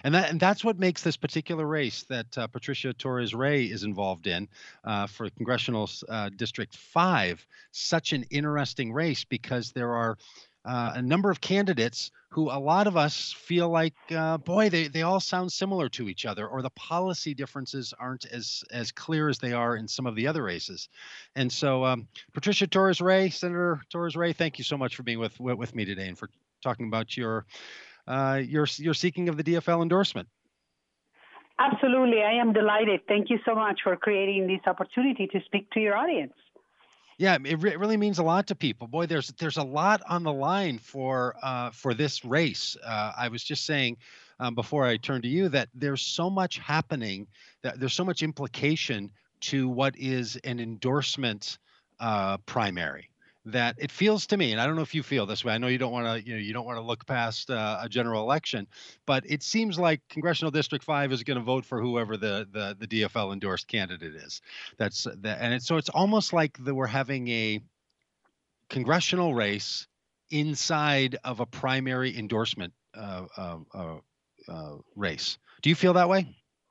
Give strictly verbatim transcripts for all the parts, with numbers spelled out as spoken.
And that and that's what makes this particular race that uh, Patricia Torres Ray is involved in uh, for Congressional uh, District Five such an interesting race because there are uh, a number of candidates who a lot of us feel like, uh, boy, they, they all sound similar to each other, or the policy differences aren't as as clear as they are in some of the other races. And so, um, Patricia Torres Ray, Senator Torres Ray, thank you so much for being with with with me today and for talking about your uh, your your seeking of the D F L endorsement. Absolutely. I am delighted. Thank you so much for creating this opportunity to speak to your audience. Yeah, it, re- it really means a lot to people. Boy, there's there's a lot on the line for uh, for this race. Uh, I was just saying um, before I turn to you that there's so much happening, that there's so much implication to what is an endorsement uh, primary, that it feels to me, and I don't know if you feel this way. I know you don't want to, you know, you don't want to look past uh, a general election, but it seems like Congressional District Five is going to vote for whoever the the the D F L endorsed candidate is. That's that, and it's so it's almost like that we're having a congressional race inside of a primary endorsement uh, uh, uh, uh, race. Do you feel that way?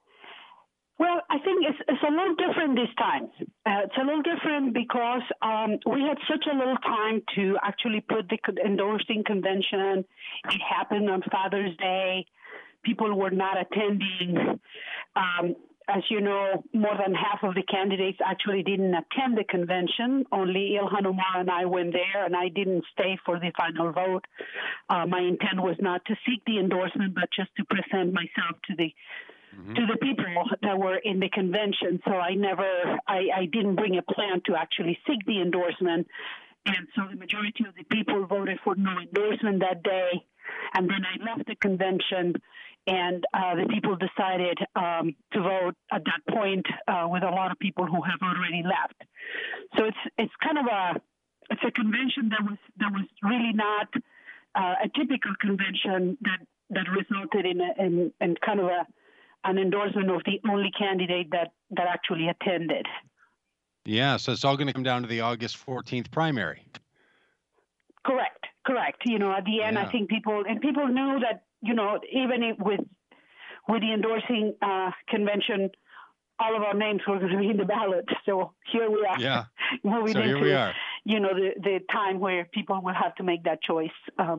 Well, I think it's, it's a little different this time. Uh, it's a little different because um, we had such a little time to actually put the endorsing convention. It happened on Father's Day. People were not attending. Um, as you know, more than half of the candidates actually didn't attend the convention. Only Ilhan Omar and I went there, and I didn't stay for the final vote. Uh, my intent was not to seek the endorsement, but just to present myself to the Mm-hmm. to the people that were in the convention. So I never, I, I didn't bring a plan to actually seek the endorsement. And so the majority of the people voted for no endorsement that day. And then I left the convention, and uh, the people decided um, to vote at that point uh, with a lot of people who have already left. So it's it's kind of a, it's a convention that was, that was really not uh, a typical convention that, that resulted in, a, in, in kind of a, an endorsement of the only candidate that, that actually attended. Yeah, so it's all going to come down to the August fourteenth primary. Correct, correct. You know, at the end, yeah. I think people, and people knew that, you know, even if with with the endorsing uh, convention, all of our names were going to be in the ballot. So here we are. Yeah, moving so here into, we are. You know, the, the time where people will have to make that choice. Um,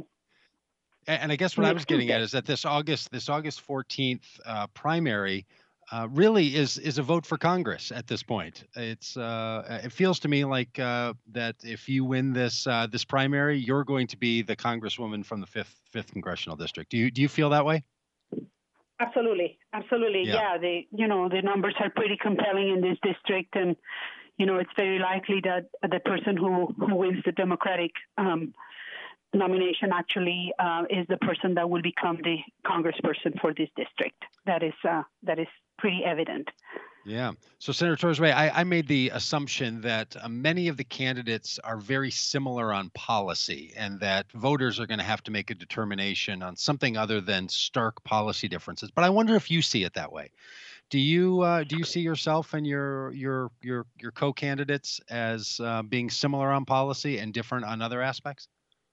And I guess what I was getting at is that this August, this August fourteenth uh, primary uh, really is is a vote for Congress at this point. It's uh, it feels to me like uh, that if you win this uh, this primary, you're going to be the Congresswoman from the fifth fifth congressional district. Do you do you feel that way? Absolutely, absolutely. Yeah, yeah the you know the numbers are pretty compelling in this district, and you know it's very likely that the person who who wins the Democratic Um, nomination actually uh, is the person that will become the congressperson for this district. That is uh, that is pretty evident. Yeah. So, Senator Torres Ray, I, I made the assumption that uh, many of the candidates are very similar on policy, and that voters are going to have to make a determination on something other than stark policy differences. But I wonder if you see it that way. Do you uh, do you see yourself and your your your your co-candidates as uh, being similar on policy and different on other aspects?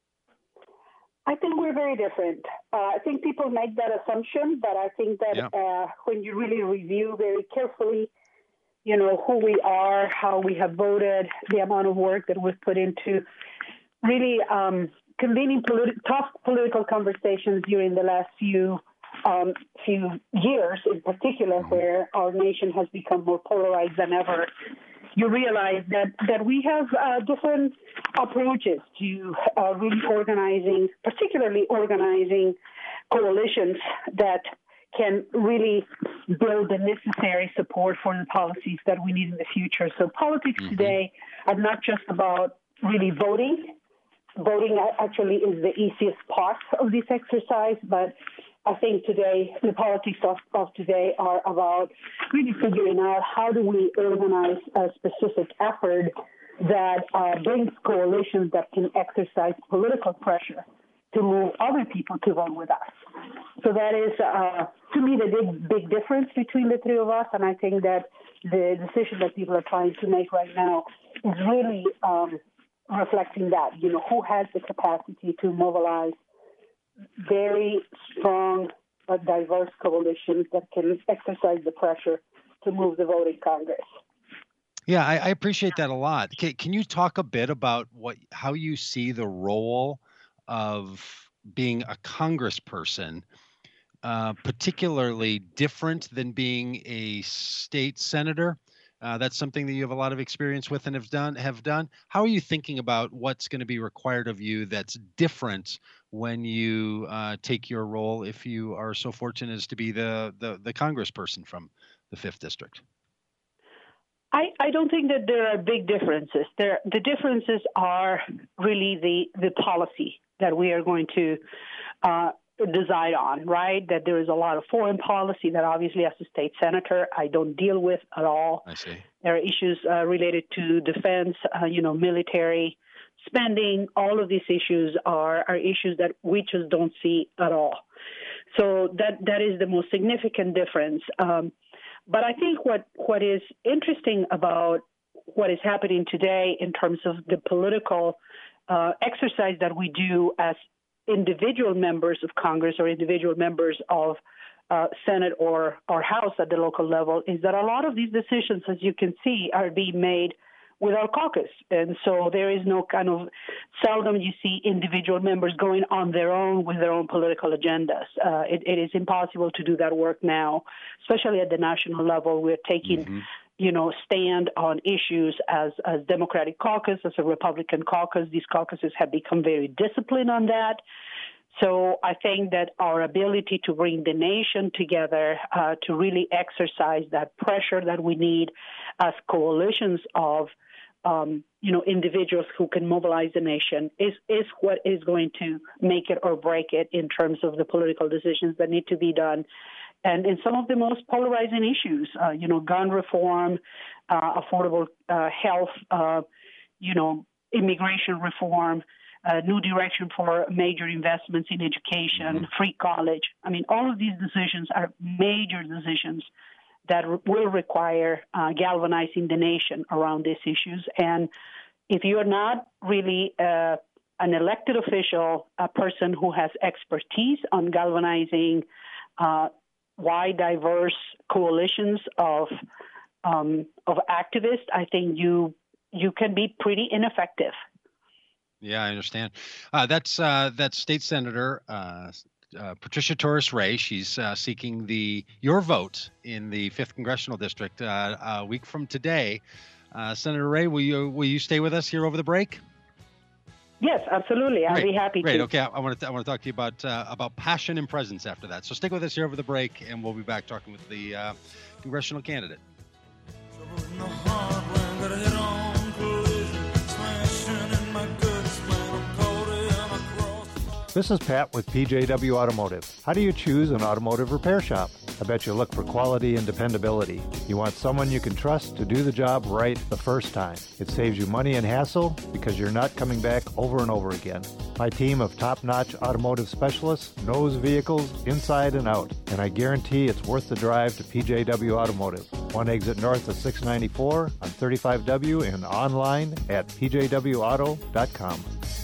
I think we're very different. Uh, I think people make that assumption, but I think that yeah. uh, when you really review very carefully, you know, who we are, how we have voted, the amount of work that we've put into really um, convening politi- tough political conversations during the last few um, few years, in particular, mm-hmm. where our nation has become more polarized than ever. You realize that, that we have uh, different approaches to uh, really organizing, particularly organizing coalitions that can really build the necessary support for the policies that we need in the future. So politics mm-hmm. today are not just about really voting. Voting actually is the easiest part of this exercise, but I think today, the politics of, of today are about really figuring out how do we organize a specific effort that uh, brings coalitions that can exercise political pressure to move other people to vote with us. So that is, uh, to me, the big, big difference between the three of us, and I think that the decision that people are trying to make right now is really um, reflecting that, you know, who has the capacity to mobilize very strong a diverse coalition that can exercise the pressure to move the vote in Congress. Yeah, I, I appreciate that a lot. Can, can you talk a bit about what how you see the role of being a congressperson, uh, particularly different than being a state senator? Uh, that's something that you have a lot of experience with and have done. Have done. How are you thinking about what's going to be required of you that's different when you uh, take your role, if you are so fortunate as to be the the, the congressperson from the fifth District? I, I don't think that there are big differences. There, the differences are really the, the policy that we are going to uh, decide on, right? That there is a lot of foreign policy that obviously as a state senator I don't deal with at all. I see. There are issues uh, related to defense, uh, you know, military spending. All of these issues are, are issues that we just don't see at all. So that that is the most significant difference. Um, But I think what, what is interesting about what is happening today in terms of the political uh, exercise that we do as individual members of Congress or individual members of uh, Senate or, or House at the local level is that a lot of these decisions, as you can see, are being made with our caucus. And so there is no kind of, seldom you see individual members going on their own with their own political agendas. Uh, it, it is impossible to do that work now, especially at the national level. We're taking, mm-hmm. you know, stand on issues as, as Democratic caucus, as a Republican caucus. These caucuses have become very disciplined on that. So I think that our ability to bring the nation together, uh, to really exercise that pressure that we need as coalitions of, um, you know, individuals who can mobilize the nation is, is what is going to make it or break it in terms of the political decisions that need to be done. And in some of the most polarizing issues, uh, you know, gun reform, uh, affordable uh, health, uh, you know, immigration reform, a new direction for major investments in education, mm-hmm. free college. I mean, all of these decisions are major decisions that re- will require uh, galvanizing the nation around these issues. And if you are not really uh, an elected official, a person who has expertise on galvanizing uh, wide, diverse coalitions of um, of activists, I think you you can be pretty ineffective. Yeah, I understand. Uh, that's uh, that's State Senator uh, uh, Patricia Torres Ray. She's uh, seeking the your vote in the fifth Congressional District uh, a week from today. Uh, Senator Ray, will you will you stay with us here over the break? Yes, absolutely. I'll Great. be happy Great. to. Okay, I want to I want to talk to you about uh, about passion and presence after that. So stick with us here over the break, and we'll be back talking with the uh, congressional candidate. This is Pat with P J W Automotive. How do you choose an automotive repair shop? I bet you look for quality and dependability. You want someone you can trust to do the job right the first time. It saves you money and hassle because you're not coming back over and over again. My team of top-notch automotive specialists knows vehicles inside and out, and I guarantee it's worth the drive to P J W Automotive. One exit north of six ninety-four on thirty-five W and online at p j w auto dot com.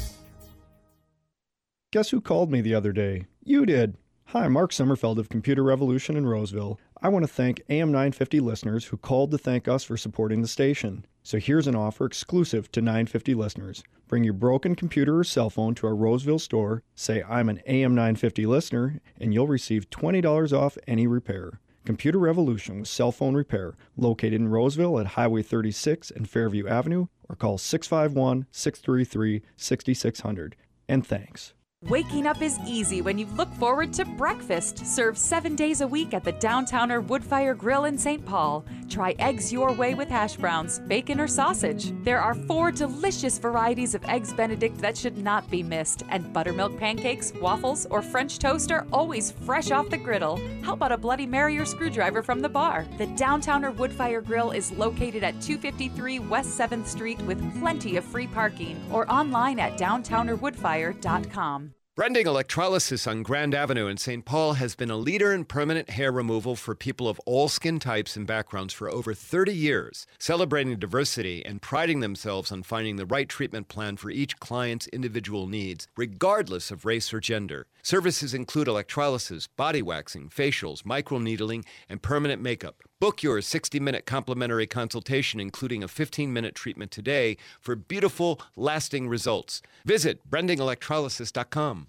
Guess who called me the other day? You did. Hi, Mark Sommerfeld of Computer Revolution in Roseville. I want to thank A M nine fifty listeners who called to thank us for supporting the station. So here's an offer exclusive to nine fifty listeners. Bring your broken computer or cell phone to our Roseville store, say I'm an A M nine fifty listener, and you'll receive twenty dollars off any repair. Computer Revolution with cell phone repair, located in Roseville at Highway thirty-six and Fairview Avenue, or call six five one, six three three, six six zero zero. And thanks. Waking up is easy when you look forward to breakfast, served seven days a week at the Downtowner Woodfire Grill in Saint Paul. Try eggs your way with hash browns, bacon, or sausage. There are four delicious varieties of Eggs Benedict that should not be missed, and buttermilk pancakes, waffles, or French toast are always fresh off the griddle. How about a Bloody Mary or screwdriver from the bar? The Downtowner Woodfire Grill is located at two fifty-three West seventh Street with plenty of free parking, or online at downtowner woodfire dot com. Brending Electrolysis on Grand Avenue in Saint Paul has been a leader in permanent hair removal for people of all skin types and backgrounds for over thirty years, celebrating diversity and priding themselves on finding the right treatment plan for each client's individual needs, regardless of race or gender. Services include electrolysis, body waxing, facials, microneedling, and permanent makeup. Book your sixty-minute complimentary consultation, including a fifteen-minute treatment today for beautiful, lasting results. Visit brending electrolysis dot com.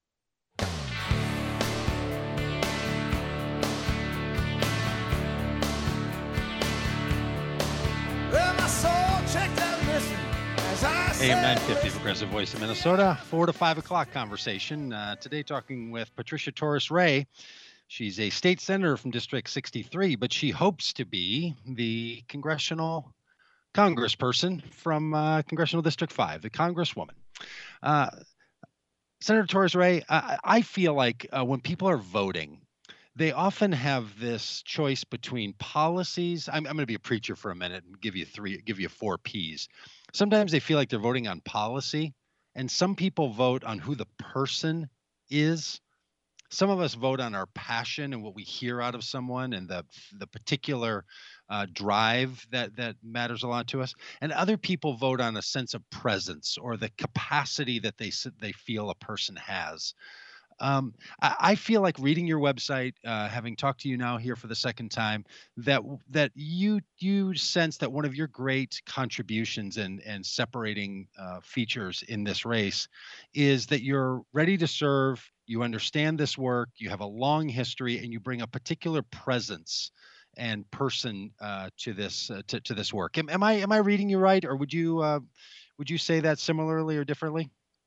A M nine fifty, Progressive Voice of Minnesota, four to five o'clock conversation. Uh, today talking with Patricia Torres-Ray. She's a state senator from District sixty-three, but she hopes to be the congressional congressperson from uh, Congressional District five, the congresswoman. Uh, Senator Torres-Ray, I, I feel like uh, when people are voting, they often have this choice between policies. I'm, I'm going to be a preacher for a minute and give you three, give you four P's. Sometimes they feel like they're voting on policy, and some people vote on who the person is. Some of us vote on our passion and what we hear out of someone and the the particular uh, drive that that matters a lot to us. And other people vote on a sense of presence or the capacity that they they feel a person has. Um, I, I feel like reading your website, uh, having talked to you now here for the second time, that that you you sense that one of your great contributions and and separating uh, features in this race is that you're ready to serve. You understand this work. You have a long history, and you bring a particular presence and person uh, to this uh, to to this work. Am, am I am I reading you right, or would you uh, would you say that similarly or differently?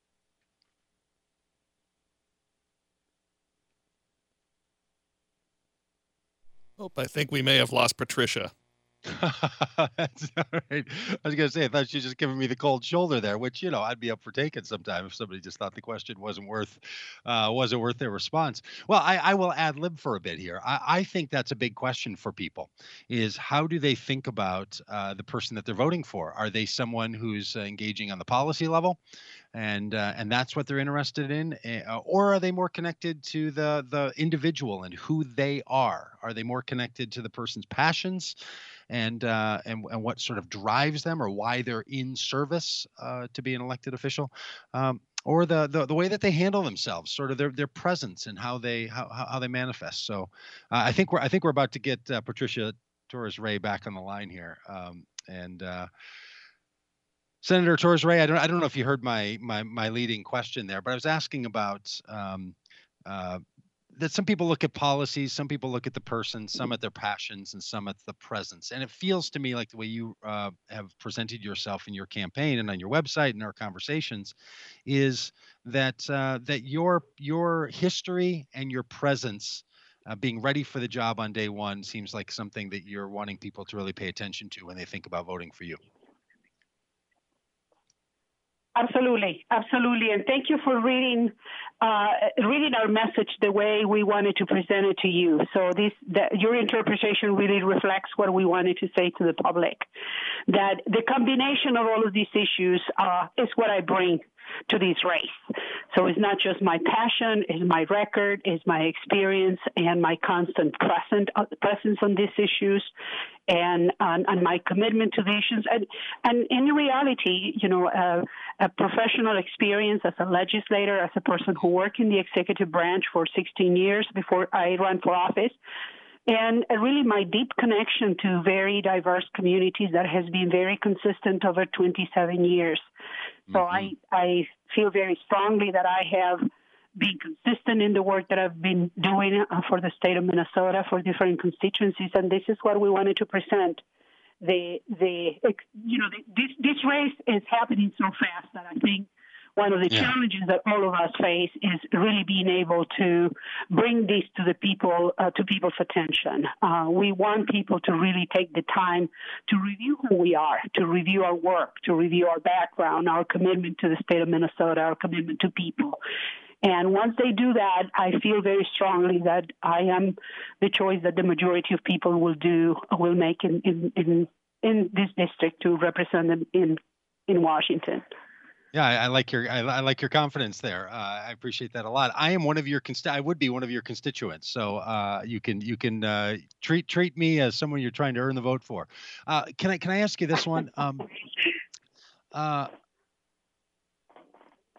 Oh, I think we may have lost Patricia. That's all right. I was going to say, I thought she was just giving me the cold shoulder there, which, you know, I'd be up for taking sometime if somebody just thought the question wasn't worth uh, wasn't worth their response. Well, I, I will ad lib for a bit here. I, I think that's a big question for people is how do they think about uh, the person that they're voting for? Are they someone who's uh, engaging on the policy level? And uh, and that's what they're interested in, uh, or are they more connected to the the individual and who they are? Are they more connected to the person's passions, and uh, and and what sort of drives them, or why they're in service uh, to be an elected official, um, or the, the the way that they handle themselves, sort of their their presence and how they how how they manifest. So uh, I think we're I think we're about to get uh, Patricia Torres-Ray back on the line here, um, and. Uh, Senator Torres-Ray, I don't, I don't know if you heard my my my leading question there, but I was asking about um, uh, that some people look at policies, some people look at the person, some at their passions, and some at the presence. And it feels to me like the way you uh, have presented yourself in your campaign and on your website and our conversations is that uh, that your your history and your presence. Uh, being ready for the job on day one seems like something that you're wanting people to really pay attention to when they think about voting for you. Absolutely, absolutely, and thank you for reading uh, reading our message the way we wanted to present it to you. So this, that your interpretation really reflects what we wanted to say to the public. That the combination of all of these issues uh, is what I bring to this race. So it's not just my passion, it's my record, it's my experience, and my constant present, uh, presence on these issues, and, and and my commitment to the issues. And, and in reality, you know, uh, a professional experience as a legislator, as a person who worked in the executive branch for sixteen years before I ran for office, and really my deep connection to very diverse communities that has been very consistent over twenty-seven years. So mm-hmm. I, I feel very strongly that I have been consistent in the work that I've been doing for the state of Minnesota for different constituencies, and this is what we wanted to present. The the you know the, this this race is happening so fast that I think one of the yeah. challenges that all of us face is really being able to bring this to the people, uh, to people's attention. Uh, we want people to really take the time to review who we are, to review our work, to review our background, our commitment to the state of Minnesota, our commitment to people. And once they do that, I feel very strongly that I am the choice that the majority of people will do, will make in, in, in, in this district to represent them in, in Washington. Yeah, I, I like your I, I like your confidence there. Uh, I appreciate that a lot. I am one of your const- I would be one of your constituents, so uh, you can you can uh, treat treat me as someone you're trying to earn the vote for. Uh, can I can I ask you this one? Um, uh,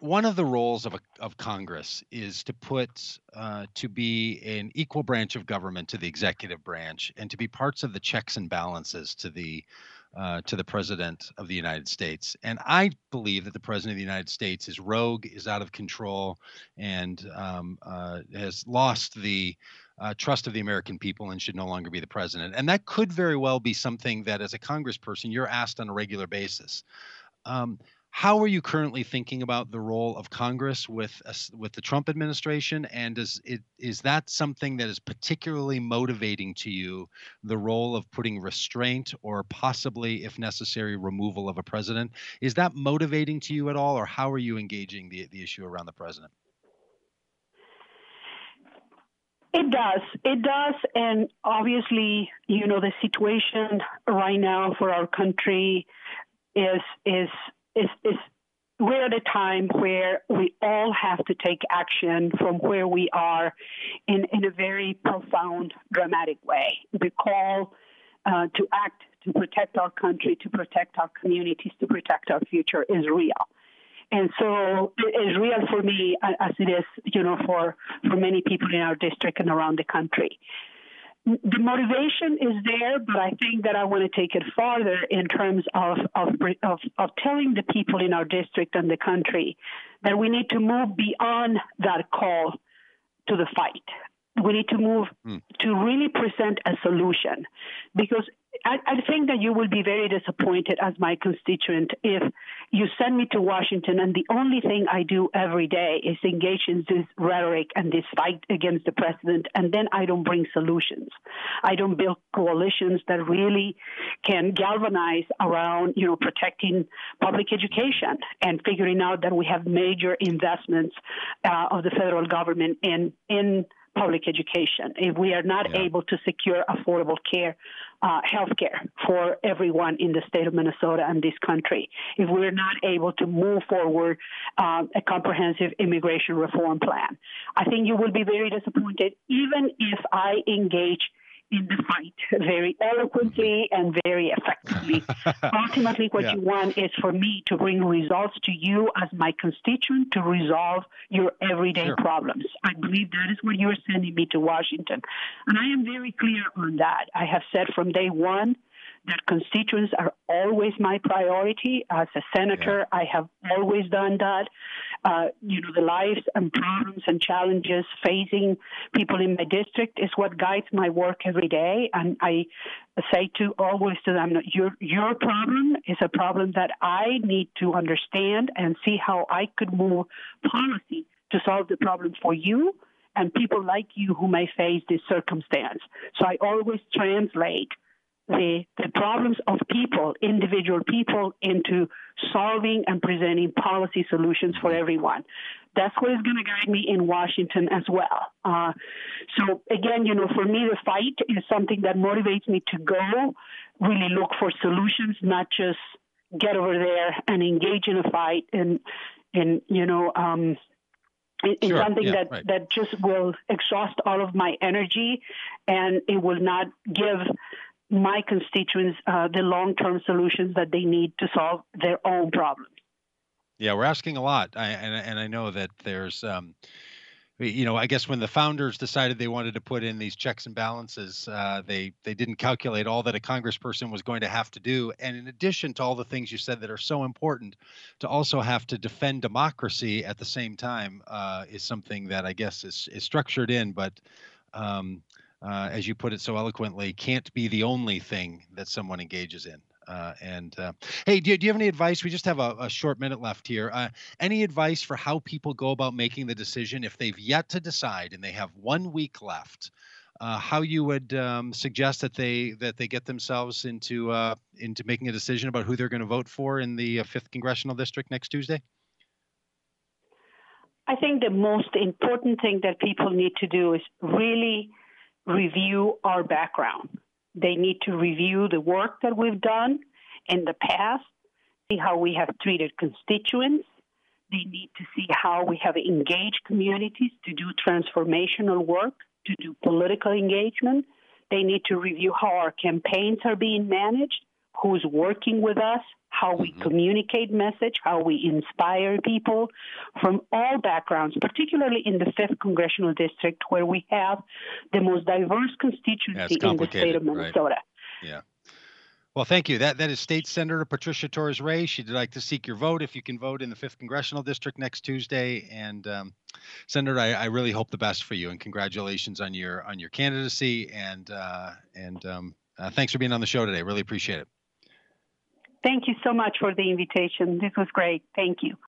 one of the roles of a, of Congress is to put uh, to be an equal branch of government to the executive branch, and to be parts of the checks and balances to the uh, to the president of the United States. And I believe that the president of the United States is rogue, is out of control, and um, uh, has lost the uh, trust of the American people, and should no longer be the president. And that could very well be something that, as a congressperson, you're asked on a regular basis. Um, How are you currently thinking about the role of Congress with us, with the Trump administration, and is it is that something that is particularly motivating to you, the role of putting restraint or possibly, if necessary, removal of a president? Is that motivating to you at all, or how are you engaging the the issue around the president? It does. It does. And obviously, you know, the situation right now for our country is is is is we're at a time where we all have to take action from where we are in, in a very profound, dramatic way. The call uh, to act, to protect our country, to protect our communities, to protect our future is real. And so it is real for me as it is, you know, for, for many people in our district and around the country. The motivation is there, but I think that I want to take it farther in terms of, of, of, of telling the people in our district and the country that we need to move beyond that call to the fight. We need to move mm. to really present a solution, because I, I think that you will be very disappointed as my constituent if you send me to Washington and the only thing I do every day is engage in this rhetoric and this fight against the president, and then I don't bring solutions. I don't build coalitions that really can galvanize around, you know, protecting public education and figuring out that we have major investments uh, of the federal government in in public education. If we are not yeah. able to secure affordable care, uh, health care for everyone in the state of Minnesota and this country, if we're not able to move forward um, a comprehensive immigration reform plan, I think you will be very disappointed, even if I engage in the fight very eloquently and very effectively. Ultimately, what yeah. you want is for me to bring results to you as my constituent to resolve your everyday sure. problems. I believe that is what you're sending me to Washington. And I am very clear on that. I have said from day one that constituents are always my priority. As a senator, yeah. I have always done that. Uh, you know, the lives and problems and challenges facing people in my district is what guides my work every day. And I say to always to them, your your problem is a problem that I need to understand and see how I could move policy to solve the problem for you and people like you who may face this circumstance. So I always translate the the problems of people, individual people, into solving and presenting policy solutions for everyone. That's what is going to guide me in Washington as well. Uh, so again, you know, for me, the fight is something that motivates me to go, really look for solutions, not just get over there and engage in a fight and, and you know, um, in sure. something yeah, that, right. that just will exhaust all of my energy, and it will not give my constituents uh, the long-term solutions that they need to solve their own problems. Yeah, we're asking a lot, I, and and I know that there's, um, you know, I guess when the founders decided they wanted to put in these checks and balances, uh, they they didn't calculate all that a congressperson was going to have to do, and in addition to all the things you said that are so important, to also have to defend democracy at the same time uh, is something that I guess is is structured in, but. Um, Uh, as you put it so eloquently, can't be the only thing that someone engages in. Uh, and uh, hey, do you, do you have any advice? We just have a, a short minute left here. Uh, any advice for how people go about making the decision if they've yet to decide and they have one week left? Uh, how you would um, suggest that they that they get themselves into uh, into making a decision about who they're going to vote for in the uh, fifth congressional district next Tuesday? I think the most important thing that people need to do is really review our background. They need to review the work that we've done in the past, see how we have treated constituents. They need to see how we have engaged communities to do transformational work, to do political engagement. They need to review how our campaigns are being managed, who's working with us, how we mm-hmm. communicate message, how we inspire people from all backgrounds, particularly in the fifth Congressional District, where we have the most diverse constituency yeah, in the state of Minnesota. Right. Yeah. Well, thank you. That that is State Senator Patricia Torres Ray. She'd like to seek your vote if you can vote in the fifth Congressional District next Tuesday. And um, Senator, I, I really hope the best for you, and congratulations on your on your candidacy. And uh, and um, uh, thanks for being on the show today. Really appreciate it. Thank you so much for the invitation. This was great. Thank you.